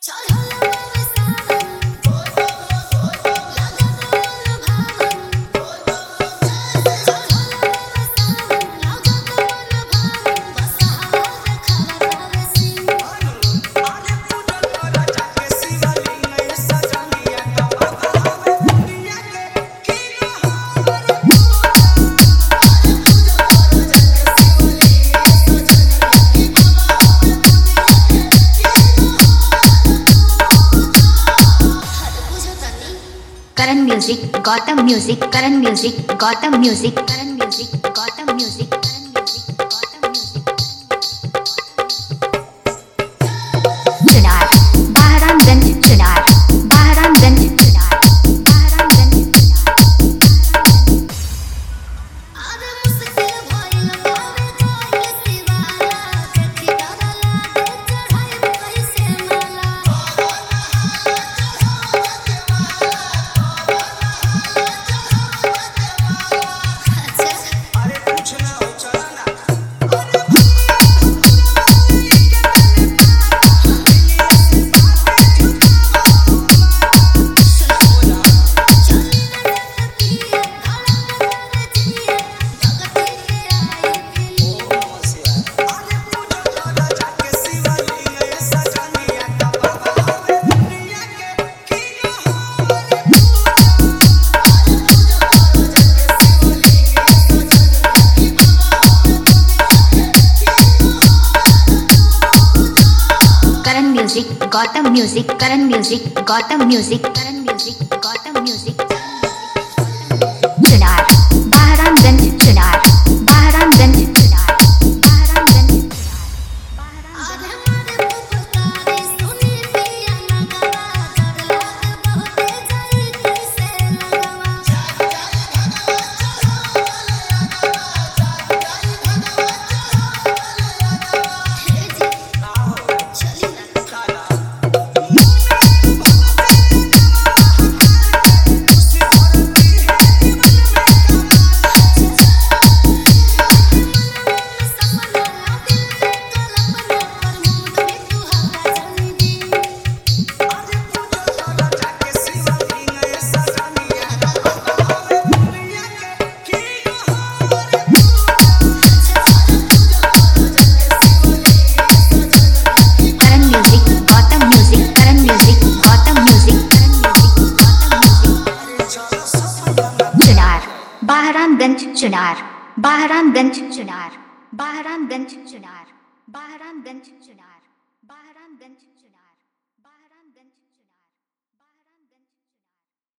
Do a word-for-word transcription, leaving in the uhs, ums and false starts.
Karan Music, Gotham Music, Karan Music, Gotham Music, Karan Music, Gotham Music, Karan Music, Gotham Music. Chunar, Bahramganj, Chunar, Bahramganj, Chunar, Bahramganj, Chunar. आदे मुश्किल भइल बावे कोई सिवाला देखि डर लागे चढ़ाई कैसे माला अरे कुछ ना हो चला ना Karan Music, Gotham Music, Karan Music, Gotham Music, Karan Music, Gotham Music. Chunar, Bahramganj, Chunar, Bahramganj, Chunar, Bahramganj, Chunar, Bahramganj. आदे मारे पुपकारी सुनी पिया नगवा डर लागे बहुते जाई कैसे लगवा चली ना Karan Music, Gotham Music, Karan Music, Gotham Music, Karan Music, Gotham Music. Chunar, Bahramganj, Chunar, Bahramganj, Chunar, Bahramganj, Chunar, Bahramganj.